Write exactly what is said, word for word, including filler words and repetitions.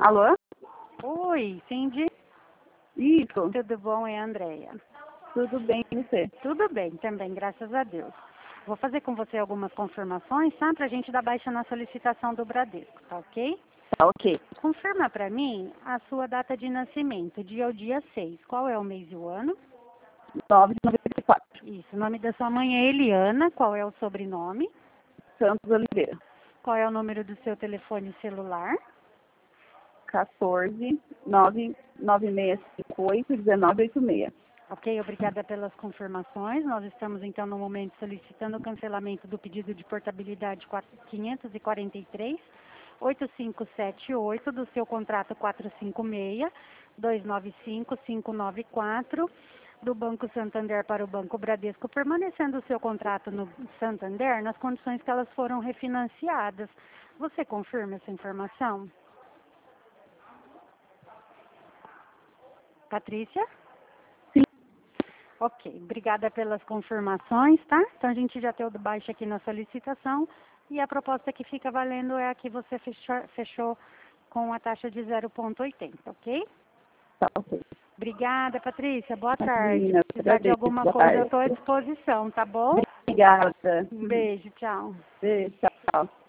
Alô? Oi, Cindy. Isso. Tudo bom? É a Andréia. Tudo bem, e você? Tudo bem também, graças a Deus. Vou fazer com você algumas confirmações, tá? Pra gente dar baixa na solicitação do Bradesco, tá ok? Tá ok. Confirma pra mim a sua data de nascimento, dia ao dia seis. Qual é o mês e o ano? nove de noventa e quatro. Isso. O nome da sua mãe é Eliana. Qual é o sobrenome? Santos Oliveira. Qual é o número do seu telefone celular? quatorze, nove nove seis cinco oito, um nove oito seis. Ok, obrigada pelas confirmações. Nós estamos, então, no momento solicitando o cancelamento do pedido de portabilidade quinhentos e quarenta e três, oito cinco sete oito do seu contrato quatrocentos e cinquenta e seis, duzentos e noventa e cinco, quinhentos e noventa e quatro do Banco Santander para o Banco Bradesco, permanecendo o seu contrato no Santander nas condições que elas foram refinanciadas. Você confirma essa informação? Patrícia? Ok, obrigada pelas confirmações, tá? Então a gente já tem o baixo aqui na solicitação e a proposta que fica valendo é a que você fechou, fechou com a taxa de zero vírgula oitenta, ok? Tá ok. Obrigada, Patrícia. Boa tarde. Imagina, Se precisar de agradeço. alguma Boa coisa, eu tarde. estou à disposição, tá bom? Obrigada. Um beijo, tchau. Beijo, tchau.